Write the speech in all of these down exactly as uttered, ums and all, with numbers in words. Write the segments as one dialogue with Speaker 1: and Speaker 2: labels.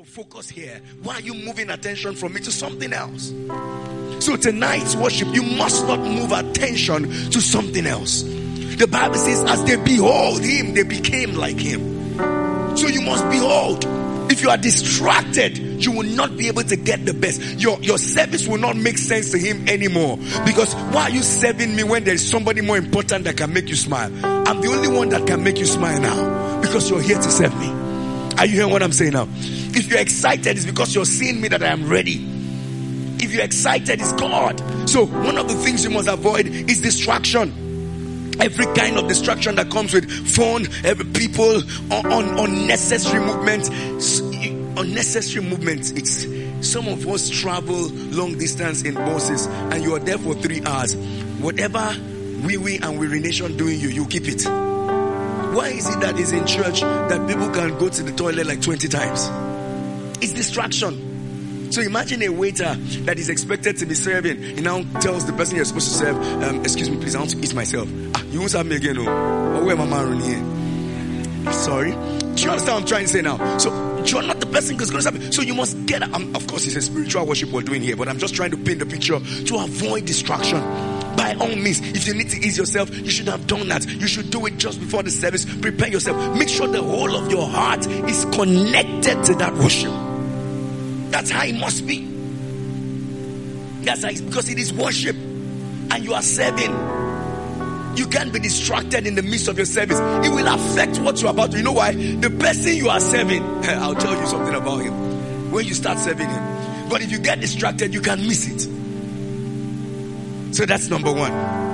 Speaker 1: focus here? Why are you moving attention from me to something else? So tonight's worship, you must not move attention to something else. The Bible says, as they behold him, they became like him. So you must behold. If you are distracted, you will not be able to get the best. Your, your service will not make sense to him anymore. Because why are you serving me when there is somebody more important that can make you smile? I'm the only one that can make you smile now, because you're here to serve me. Are you hearing what I'm saying now? If you're excited, it's because you're seeing me that I am ready. If you're excited, it's God. So one of the things you must avoid is distraction. Every kind of distraction that comes with phone, every people, un- un- unnecessary movement, unnecessary movement. It's some of us travel long distance in buses, and you are there for three hours. Whatever we we and we nation doing you, you keep it. Why is it that is in church that people can go to the toilet like twenty times? It's distraction. So imagine a waiter that is expected to be serving. He now tells the person you're supposed to serve, um, excuse me, please, I want to eat myself. Ah, you won't serve me again, no. Oh, where am I running here? Sorry. Do you understand what I'm trying to say now? So you're not the person who's going to serve. So you must get, um, of course, it's a spiritual worship we're doing here, but I'm just trying to paint the picture to avoid distraction. By all means, if you need to ease yourself, you should have done that. You should do it just before the service. Prepare yourself. Make sure the whole of your heart is connected to that worship. That's how it must be. That's how it's, because it is worship and you are serving. You can't be distracted in the midst of your service. It will affect what you're about to. You know why? The person you are serving, I'll tell you something about him when you start serving him. But if you get distracted, you can miss it. So that's number one.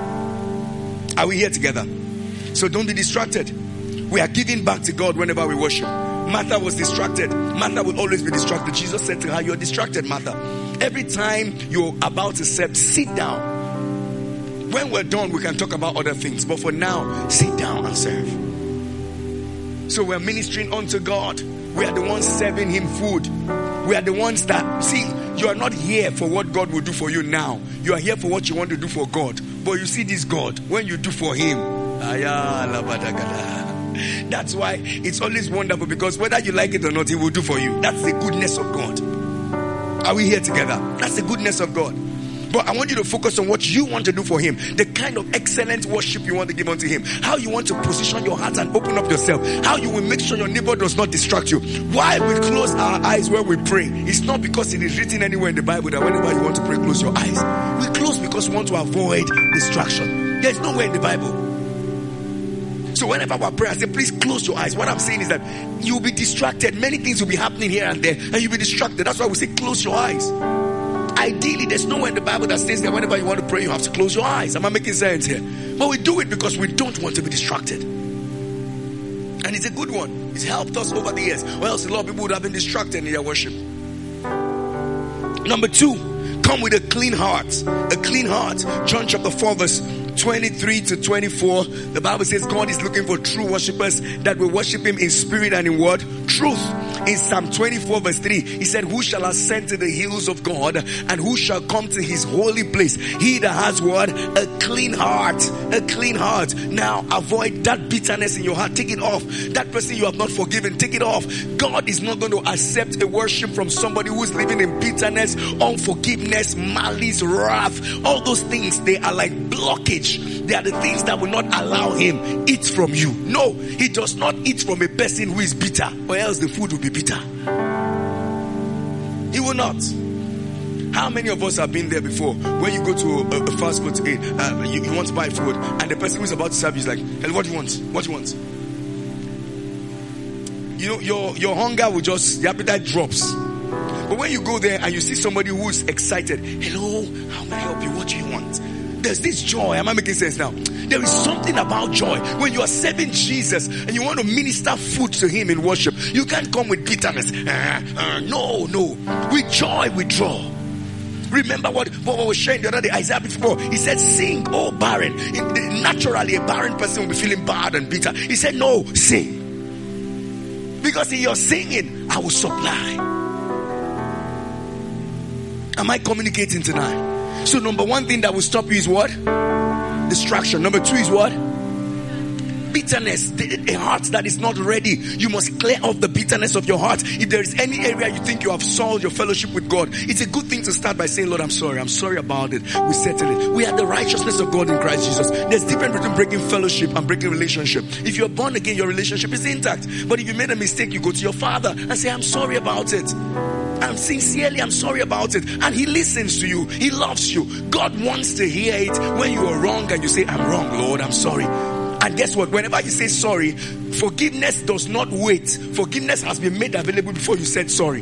Speaker 1: Are we here together? So don't be distracted. We are giving back to God whenever we worship. Martha was distracted. Martha will always be distracted. Jesus said to her, you're distracted, Martha. Every time you're about to serve, sit down. When we're done, we can talk about other things. But for now, sit down and serve. So we're ministering unto God. We are the ones serving him food. We are the ones that, see, you are not here for what God will do for you now. You are here for what you want to do for God. But you see this God, when you do for him, that's why it's always wonderful, because whether you like it or not, he will do for you. That's the goodness of God. Are we here together? That's the goodness of God. But I want you to focus on what you want to do for him. The kind of excellent worship you want to give unto him. How you want to position your heart and open up yourself. How you will make sure your neighbor does not distract you. Why we close our eyes when we pray? It's not because it is written anywhere in the Bible that whenever you want to pray, close your eyes. We close because we want to avoid distraction. There's nowhere in the Bible. So whenever we're praying, I say, please close your eyes. What I'm saying is that you'll be distracted. Many things will be happening here and there, and you'll be distracted. That's why we say, close your eyes. Ideally, there's nowhere in the Bible that says that whenever you want to pray, you have to close your eyes. Am I making sense here? But we do it because we don't want to be distracted. And it's a good one. It's helped us over the years. Or else a lot of people would have been distracted in their worship. Number two, come with a clean heart. A clean heart. John chapter four verse twenty-three to twenty-four. The Bible says God is looking for true worshippers that will worship him in spirit and in what? Truth. In Psalm twenty-four verse three, he said, who shall ascend to the hills of God, and who shall come to his holy place? He that has what? A clean heart. A clean heart. Now avoid that bitterness in your heart. Take it off. That person you have not forgiven, take it off. God is not going to accept a worship from somebody who is living in bitterness, unforgiveness, malice, wrath. All those things, they are like blockage. They are the things that will not allow him eat from you. No, he does not eat from a person who is bitter, or else the food will be bitter. He will not. How many of us have been there before? When you go to a, a fast food, uh, you, you want to buy food, and the person who is about to serve you is like, hey, what do you want? What do you want? You know, your, your hunger will just, the appetite drops. But when you go there and you see somebody who is excited, hello, how may I help you? What do you want? There's this joy. Am I making sense now? There is something about joy. When you are serving Jesus and you want to minister food to him in worship, you can't come with bitterness. Uh, uh, no, no. With joy, we draw. Remember what, what we were sharing the other day, Isaiah fifty-four. He said, sing, oh barren. It, naturally, a barren person will be feeling bad and bitter. He said, no, sing. Because in your singing, I will supply. Am I communicating tonight? So number one thing that will stop you is what? Distraction. Number two is what? bitterness, a heart that is not ready. You must clear off the bitterness of your heart. If there is any area you think you have solved your fellowship with God, it's a good thing to start by saying, Lord, I'm sorry. I'm sorry about it. We settle it. We are the righteousness of God in Christ Jesus. There's difference between breaking fellowship and breaking relationship. If you're born again, your relationship is intact. But if you made a mistake, you go to your Father and say, I'm sorry about it. I'm sincerely, I'm sorry about it. And He listens to you. He loves you. God wants to hear it when you are wrong and you say, I'm wrong, Lord, I'm sorry. And guess what? Whenever you say sorry, forgiveness does not wait. Forgiveness has been made available before you said sorry.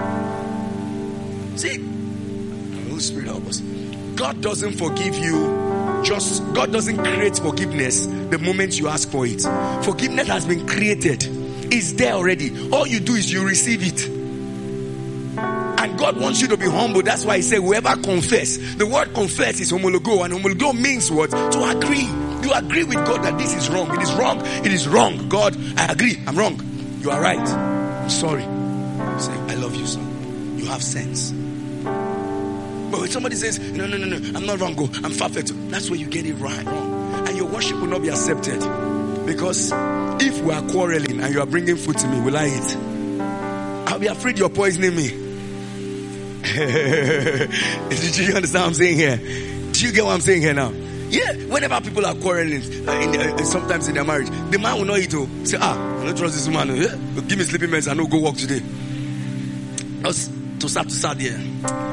Speaker 1: See? The Holy Spirit help us. God doesn't forgive you. Just, God doesn't create forgiveness the moment you ask for it. Forgiveness has been created. It's there already. All you do is you receive it. And God wants you to be humble. That's why He said, whoever confess. The word confess is homologo. And homologo means what? To agree. You agree with God that this is wrong. It is wrong. It is wrong. God, I agree. I'm wrong. You are right. I'm sorry. Say, I love you, son. You have sense. But when somebody says, no, no, no, no, I'm not wrong. Go. I'm perfect. That's where you get it right. Wrong. And your worship will not be accepted. Because if we are quarreling and you are bringing food to me, will I eat? I'll be afraid you're poisoning me. Do you understand what I'm saying here? Do you get what I'm saying here now? Yeah, whenever people are quarreling, uh, in, uh, sometimes in their marriage, the man will not eat. Oh, say, ah, I don't trust this woman. Yeah? Give me sleeping meds. I know go work today. That's to start to start here.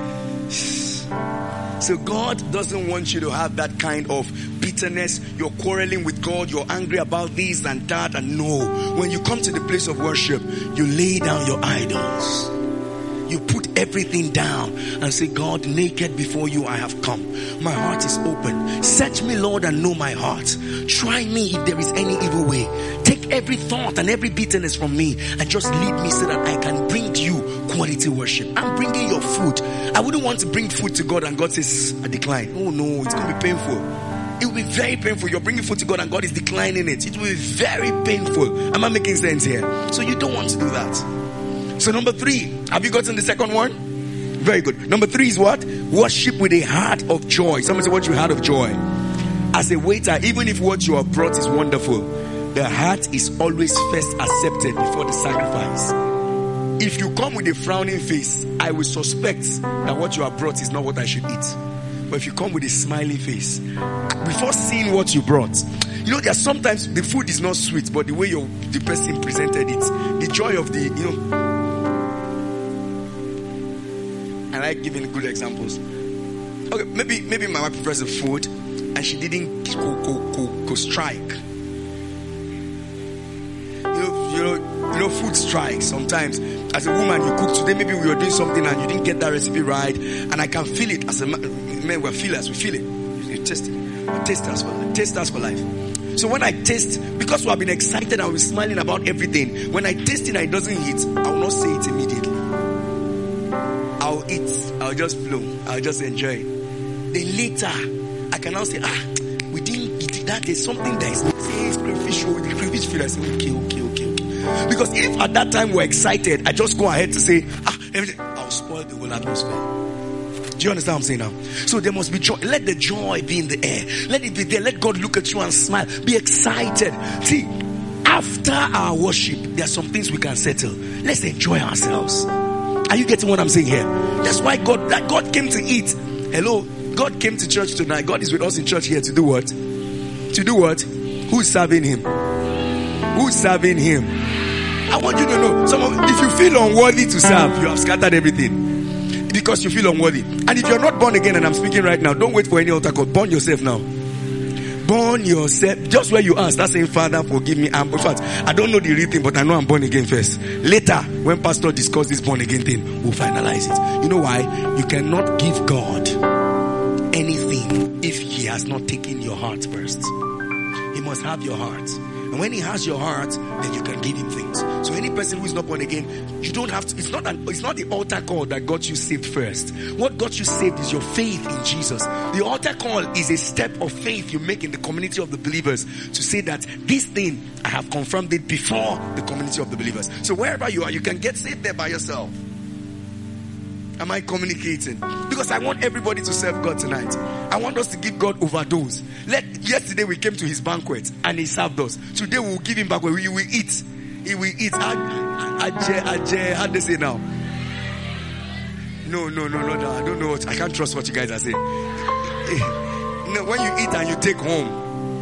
Speaker 1: So God doesn't want you to have that kind of bitterness. You're quarreling with God. You're angry about this and that. And no, when you come to the place of worship, you lay down your idols. You put everything down and say, God, naked before you I have come. My heart is open. Search me, Lord, and know my heart. Try me if there is any evil way. Take every thought and every bitterness from me and just lead me so that I can bring to you quality worship. I'm bringing your food. I wouldn't want to bring food to God and God says, I decline. Oh no, it's going to be painful. It will be very painful. You're bringing food to God and God is declining it. It will be very painful. Am I making sense here? So you don't want to do that. So number three, have you gotten the second one? Very good. Number three is what? Worship with a heart of joy. Someone say, what you heart of joy? As a waiter, even if what you have brought is wonderful, the heart is always first accepted before the sacrifice. If you come with a frowning face, I will suspect that what you have brought is not what I should eat. But if you come with a smiling face, before seeing what you brought, you know, there are sometimes the food is not sweet, but the way your, the person presented it, the joy of the, you know, I like giving good examples. Okay, maybe maybe my wife prefers the food and she didn't go, go, go, go strike. You know, you know, you know, food strikes sometimes. As a woman, you cook today, maybe we were doing something and you didn't get that recipe right, and I can feel it. As a man, men, we're feelers, we feel it. You taste it. Taste us for taste us for life. So when I taste, because we have been excited and we're smiling about everything, when I taste it and it doesn't hit, I will not say it immediately. I'll eat. I'll just flow. I'll just enjoy it. Then later, I can now say, ah, we didn't eat that. There's something that is missing. Crayfish, the crayfish feel. I say, okay, okay, okay, okay. Because if at that time we're excited, I just go ahead to say, ah, everything, I'll spoil the whole atmosphere. Do you understand what I'm saying now? So there must be joy. Let the joy be in the air. Let it be there. Let God look at you and smile. Be excited. See, after our worship, there are some things we can settle. Let's enjoy ourselves. Are you getting what I'm saying here? That's why God, that God came to eat. Hello? God came to church tonight. God is with us in church here to do what? To do what? Who's serving Him? Who's serving Him? I want you to know, some of, if you feel unworthy to serve, you have scattered everything. Because you feel unworthy. And if you're not born again, and I'm speaking right now, don't wait for any altar call. Born yourself now. Born yourself. Just where you are, start saying, Father, forgive me. I'm, in fact, I don't know the real thing, but I know I'm born again first. Later, when pastor discuss this born again thing, we'll finalize it. You know why? You cannot give God anything if He has not taken your heart first. He must have your heart. And when He has your heart, then you can give Him things. So any person who is not born again, you don't have to, it's not an, it's not the altar call that got you saved first. What got you saved is your faith in Jesus. The altar call is a step of faith you make in the community of the believers to say that this thing, I have confirmed it before the community of the believers. So wherever you are, you can get saved there by yourself. Am I communicating? Because I want everybody to serve God tonight. I want us to give God overdose. Let yesterday we came to his banquet and he served us. Today we will give him banquet. We will eat. He will eat. Ajay, Ajay, how do they say now? No, no, no, no, no. I don't know what. I can't trust what you guys are saying. No, when you eat and you take home.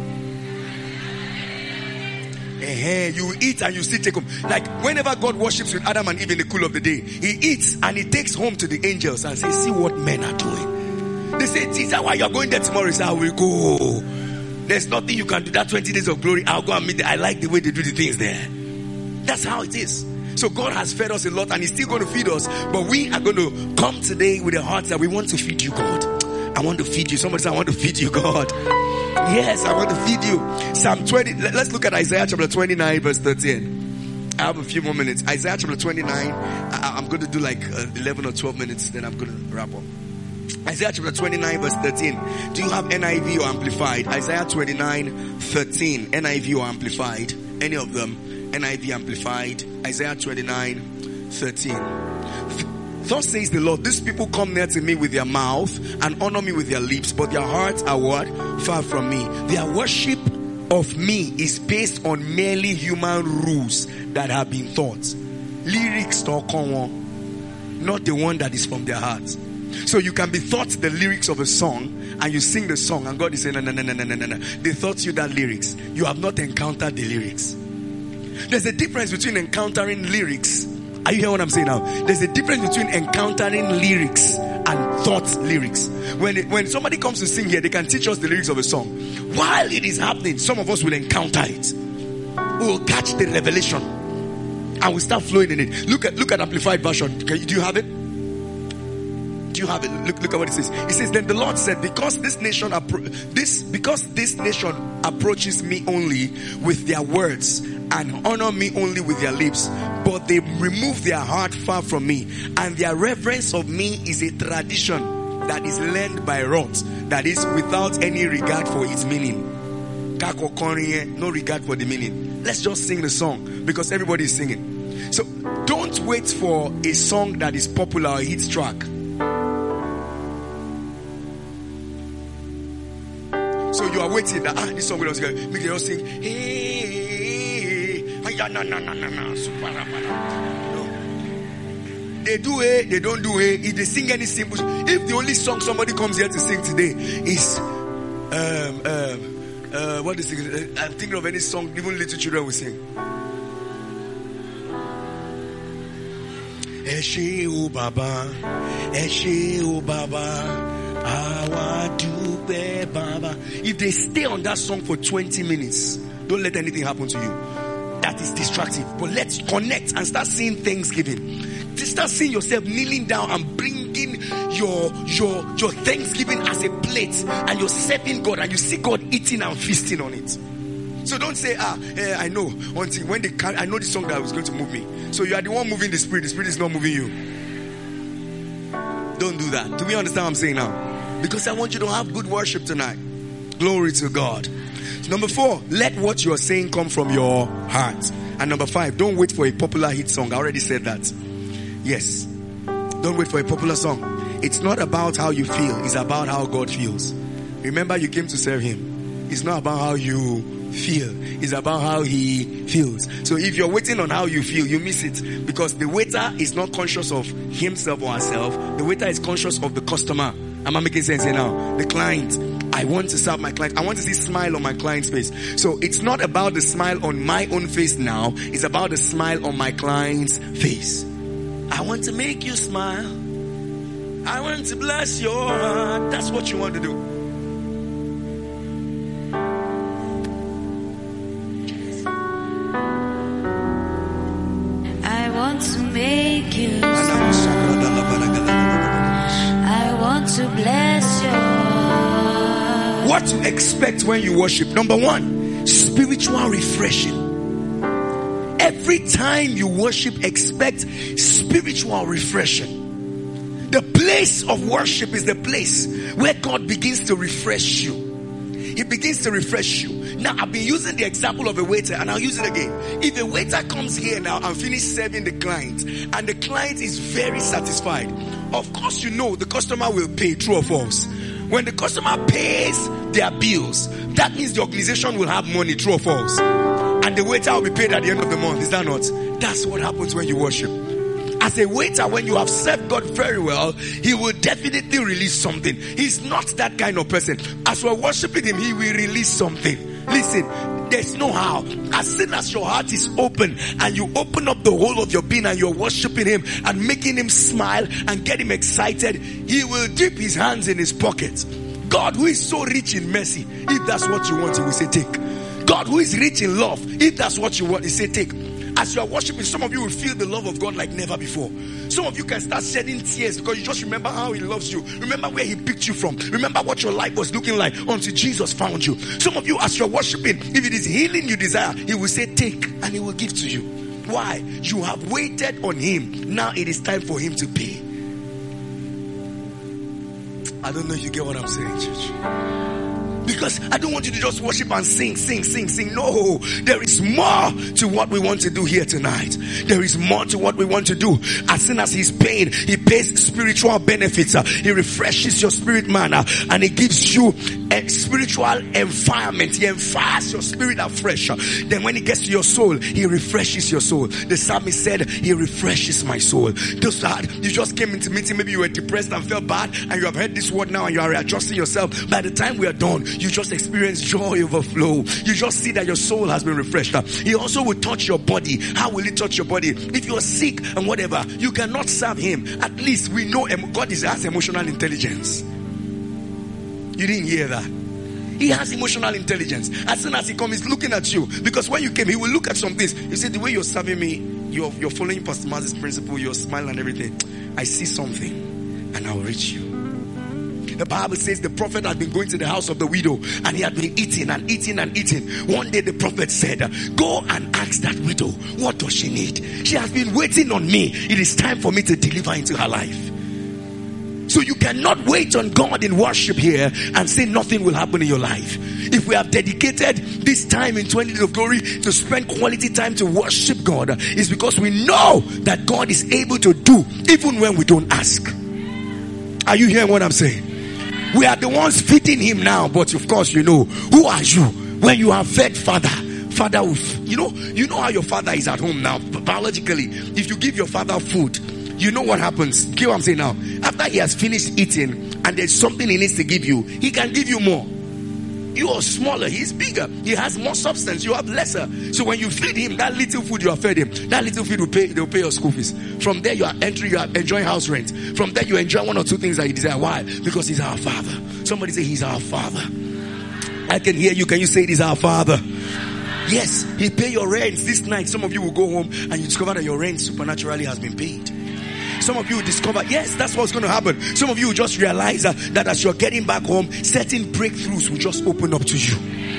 Speaker 1: Uh-huh, you eat and you still take home. Like whenever God worships with Adam and Eve in the cool of the day, he eats and he takes home to the angels and says, see what men are doing. They say, is that why you're going there tomorrow? He said, I will go. There's nothing you can do. That twenty days of glory, I'll go and meet them. I like the way they do the things there. That's how it is. So God has fed us a lot and he's still going to feed us. But we are going to come today with a heart that we want to feed you, God. I want to feed you. Somebody say, I want to feed you, God. Yes, I want to feed you. Psalm twenty. Let's look at Isaiah chapter twenty-nine verse thirteen. I have a few more minutes. Isaiah chapter twenty-nine. I, I'm going to do like uh, eleven or twelve minutes. Then I'm going to wrap up. Isaiah chapter twenty-nine verse thirteen. Do you have N I V or Amplified? Isaiah twenty-nine thirteen. N I V or Amplified? Any of them? N I V Amplified. Isaiah twenty-nine thirteen. Thus says the Lord, these people come near to me with their mouth and honor me with their lips, but their hearts are what? Far from me. Their worship of me is based on merely human rules that have been taught. Lyrics talk on, not the one that is from their hearts. So you can be taught the lyrics of a song and you sing the song and God is saying, no, no, no, no, no, no, no. They taught you that lyrics. You have not encountered the lyrics. There's a difference between encountering lyrics. Are you hearing what I'm saying now? There's a difference between encountering lyrics and thought lyrics. When it, when somebody comes to sing here, they can teach us the lyrics of a song. While it is happening, some of us will encounter it. We will catch the revelation and we'll start flowing in it. Look at look at Amplified version. Can you, do you have it? Do you have it? Look, look at what it says. It says, then the Lord said, because this nation appro- this because this nation approaches me only with their words and honor me only with their lips, but they remove their heart far from me, and their reverence of me is a tradition that is learned by rote, that is without any regard for its meaning. No regard for the meaning. Let's just sing the song because everybody is singing. So don't wait for a song that is popular or hit track. So you are waiting that ah, this song will also go. Make them sing. Hey. No. They do it, they don't do it. If they sing any simple, if the only song somebody comes here to sing today is um um uh what is it? I'm thinking of any song even little children will sing. Eshe o Baba, Eshe o Baba. If they stay on that song for twenty minutes, don't let anything happen to you. That is distractive. But let's connect and start seeing Thanksgiving. Just start seeing yourself kneeling down and bringing your your your Thanksgiving as a plate, and you're serving God and you see God eating and feasting on it. So don't say, ah, eh, I know one thing. When they can, I know the song that was going to move me. So you are the one moving the spirit. The spirit is not moving you. Don't do that. Do we understand what I'm saying now? Because I want you to have good worship tonight. Glory to God. Number four, let what you're saying come from your heart. And number five, don't wait for a popular hit song. I already said that. Yes. Don't wait for a popular song. It's not about how you feel. It's about how God feels. Remember, you came to serve him. It's not about how you feel. It's about how he feels. So if you're waiting on how you feel, you miss it. Because the waiter is not conscious of himself or herself. The waiter is conscious of the customer. Am I making sense here now? The client. I want to serve my client. I want to see smile on my client's face. So it's not about the smile on my own face now. It's about the smile on my client's face. I want to make you smile. I want to bless your heart. That's what you want to do.
Speaker 2: I want to make you smile. I want to bless your heart.
Speaker 1: What to expect when you worship? Number one, spiritual refreshing. Every time you worship, expect spiritual refreshing. The place of worship is the place where God begins to refresh you. He begins to refresh you. Now, I've been using the example of a waiter, and I'll use it again. If a waiter comes here now and finishes serving the client, and the client is very satisfied, of course you know the customer will pay, true or false. When the customer pays their bills, that means the organization will have money, true or false. And the waiter will be paid at the end of the month. Is that not? That's what happens when you worship. As a waiter, when you have served God very well, He will definitely release something. He's not that kind of person. As we're worshiping Him, He will release something. Listen, there's no how. As soon as your heart is open and you open up the whole of your being and you're worshiping Him and making Him smile and get Him excited, He will dip His hands in His pockets. God, who is so rich in mercy, if that's what you want, He will say take. God, who is rich in love, if that's what you want, He say take. As you are worshiping, some of you will feel the love of God like never before. Some of you can start shedding tears because you just remember how He loves you. Remember where He picked you from. Remember what your life was looking like until Jesus found you. Some of you, as you are worshiping, if it is healing you desire, He will say take and He will give to you. Why? You have waited on Him. Now it is time for Him to pay. I don't know if you get what I'm saying, church. Because I don't want you to just worship and sing, sing, sing, sing. No, there is more to what we want to do here tonight. There is more to what we want to do. As soon as He's paid, He pays spiritual benefits. Uh, he refreshes your spirit, man, uh, and He gives you a spiritual environment. He enfires your spirit afresh. Uh, then when He gets to your soul, He refreshes your soul. The psalmist said, He refreshes my soul. Those that you just came into meeting, maybe you were depressed and felt bad, and you have heard this word now and you are readjusting yourself. By the time we are done, you just experience joy overflow. You just see that your soul has been refreshed. He also will touch your body. How will He touch your body? If you're sick and whatever, you cannot serve Him. At least we know God is, has emotional intelligence. You didn't hear that? He has emotional intelligence. As soon as He comes, He's looking at you. Because when you came, He will look at some things. You say, the way you're serving me, you're, you're following Pastor Maz's principle, you're smiling and everything. I see something and I'll reach you. The Bible says the prophet had been going to the house of the widow and he had been eating and eating and eating. One day the prophet said, go and ask that widow, what does she need? She has been waiting on me. It is time for me to deliver into her life. So you cannot wait on God in worship here and say nothing will happen in your life. If we have dedicated this time in twenty days of glory to spend quality time to worship God, it's because we know that God is able to do even when we don't ask. Are you hearing what I'm saying? We are the ones feeding Him now, but of course, you know, who are you when you have fed Father? Father, you know, you know how your father is at home now. Biologically, if you give your father food, you know what happens. Get what I'm saying now? After he has finished eating and there's something he needs to give you, he can give you more. You are smaller, he's bigger, he has more substance, you have lesser. So when you feed him, that little food you have fed him, that little food will pay, they'll pay your school fees. From there you are entering, you are enjoying house rent. From there you enjoy one or two things that you desire. Why? Because He's our Father. Somebody say He's our Father. I can hear you. Can you say it is our Father? Yes, He pay your rent. This night some of you will go home and you discover that your rent supernaturally has been paid. Some of you will discover, yes, that's what's going to happen. Some of you will just realize uh, that as you're getting back home, certain breakthroughs will just open up to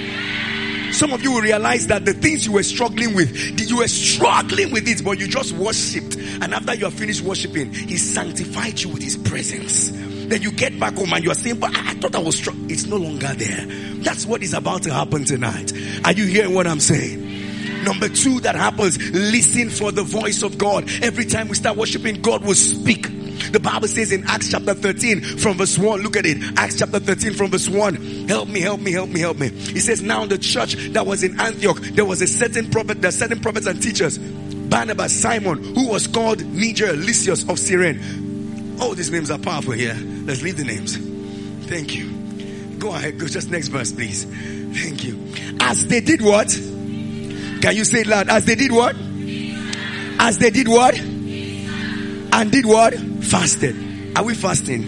Speaker 1: you. Some of you will realize that the things you were struggling with, you were struggling with it, but you just worshipped. And after you have finished worshiping, He sanctified you with His presence. Then you get back home and you are saying, but I thought I was struggling. It's no longer there. That's what is about to happen tonight. Are you hearing what I'm saying? Number two that happens, listen for the voice of God. Every time we start worshiping, God will speak. The Bible says in Acts chapter thirteen from verse one, look at it. Acts chapter thirteen from verse one. Help me, help me, help me, help me. It says, now in the church that was in Antioch, there was a certain prophet, there are certain prophets and teachers. Barnabas, Simon, who was called Niger, Lysias of Cyrene. Oh, these names are powerful here. Let's read the names. Thank you. Go ahead, go just next verse, please. Thank you. As they did what? Can you say it loud? As they did what? As they did what? And did what? Fasted. Are we fasting?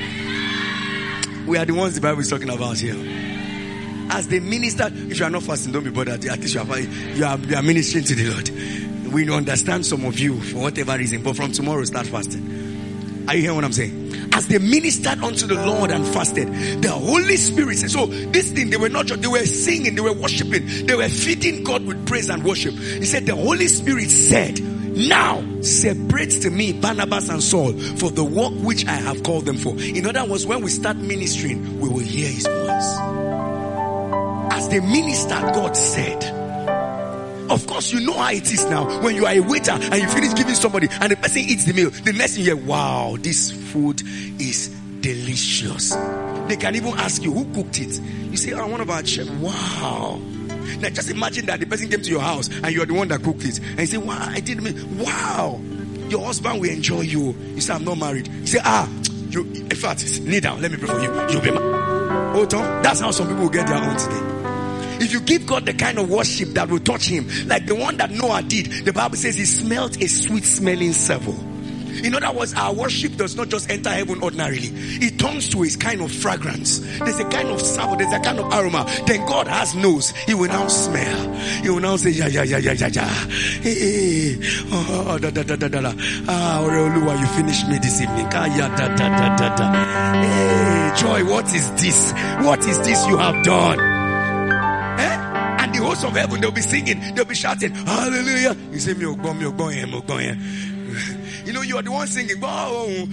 Speaker 1: We are the ones the Bible is talking about here. As they ministered, if you are not fasting, don't be bothered. At least you are, you are, you are ministering to the Lord. We understand some of you for whatever reason, but from tomorrow start fasting. Are you hearing what I'm saying? As they ministered unto the Lord and fasted, the Holy Spirit said, so this thing, they were not just, they were singing, they were worshiping, they were feeding God with praise and worship. He said, the Holy Spirit said, now separate to me Barnabas and Saul for the work which I have called them for. In other words, when we start ministering, we will hear His voice. As they ministered, God said, of course, you know how it is now. When you are a waiter and you finish giving somebody and the person eats the meal, the next thing you hear, wow, this food is delicious. They can even ask you, who cooked it? You say, oh, one of our chefs. Wow. Now just imagine that the person came to your house and you're the one that cooked it. And you say, wow, I didn't. Wow. Your husband will enjoy you. You say, I'm not married. You say, ah, you, in fact, kneel down. Let me pray for you. You'll be married. Oh, Tom, that's how some people will get their own today. If you give God the kind of worship that will touch him, like the one that Noah did, the Bible says he smelled a sweet smelling savour. In other words, our worship does not just enter heaven ordinarily. It turns to a kind of fragrance. There's a kind of savour, there's a kind of aroma. Then God has nose. He will now smell. He will now say, yeah, yeah, yeah, yeah, yeah, yeah. Hey, oh, da, da, da, da, da. Ah, Oreoluwa, you finished me this evening. Ah, yeah, da, da, da, da, da. Hey, Joy, what is this? What is this you have done? Eh? And the hosts of heaven, they'll be singing, they'll be shouting, hallelujah. You say, me ogbon, me ogbon, me ogbon. You know, you are the one singing. By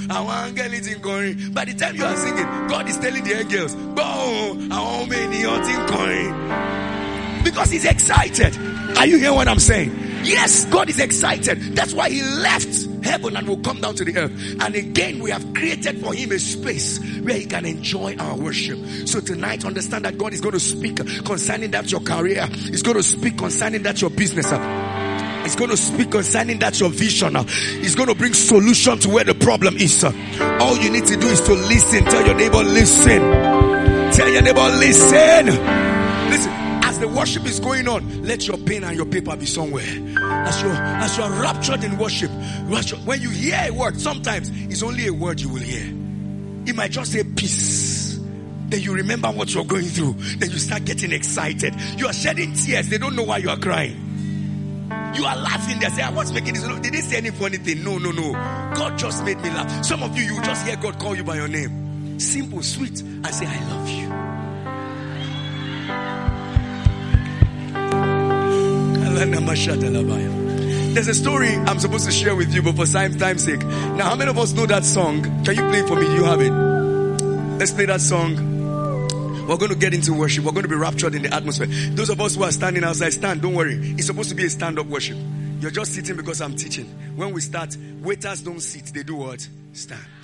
Speaker 1: the time you are singing, God is telling the angels, because he's excited. Are you hearing what I'm saying? Yes, God is excited. That's why he left heaven and will come down to the earth. And again, we have created for him a space where he can enjoy our worship. So tonight, understand that God is going to speak concerning that your career. He's going to speak concerning that your business. He's going to speak concerning that your vision. He's going to bring solution to where the problem is. All you need to do is to listen. Tell your neighbor, listen. Tell your neighbor, listen. Listen. As the worship is going on, let your pen and your paper be somewhere. As you're, as you're raptured in worship, when you hear a word, sometimes it's only a word you will hear. It might just say peace. Then you remember what you're going through. Then you start getting excited. You are shedding tears. They don't know why you are crying. You are laughing. They say, what's making this? Did they say any funny thing? No, no, no. God just made me laugh. Some of you, you just hear God call you by your name. Simple, sweet. And say, I love you. There's a story I'm supposed to share with you, but for time's sake. Now, how many of us know that song? Can you play it for me? Do you have it? Let's play that song. We're going to get into worship. We're going to be raptured in the atmosphere. Those of us who are standing outside, stand. Don't worry. It's supposed to be a stand-up worship. You're just sitting because I'm teaching. When we start, waiters don't sit. They do what? Stand.